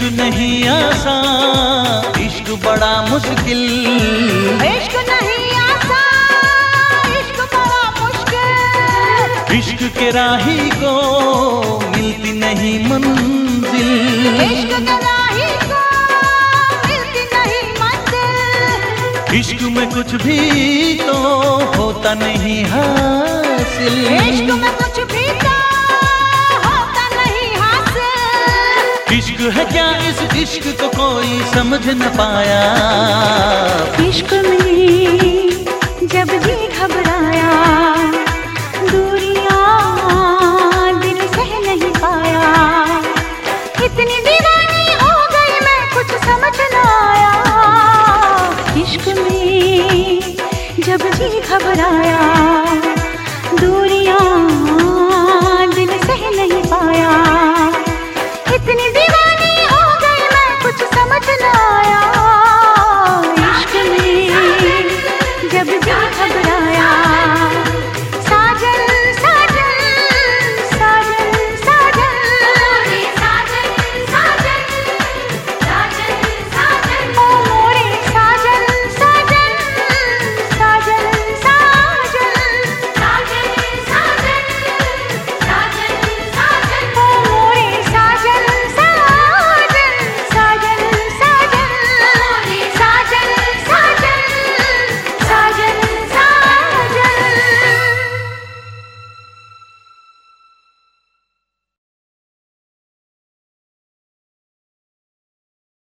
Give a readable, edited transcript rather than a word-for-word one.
नहीं आसान, इश्क बड़ा मुश्किल। इश्क नहीं आसान, इश्क बड़ा मुश्किल। इश्क के राही को मिलती नहीं मंजिल। इश्क के राही को मिलती नहीं मंजिल। इश्क में कुछ भी तो होता नहीं हासिल। इश्क में कुछ भी तो होता नहीं हासिल। इश्क है क्या, इस इश्क को कोई समझ न पाया। इश्क में जब जी घबराया, दूरियां दिल सह नहीं पाया। इतनी दीवानी हो गई मैं, कुछ समझ न आया। इश्क में जब जी घबराया।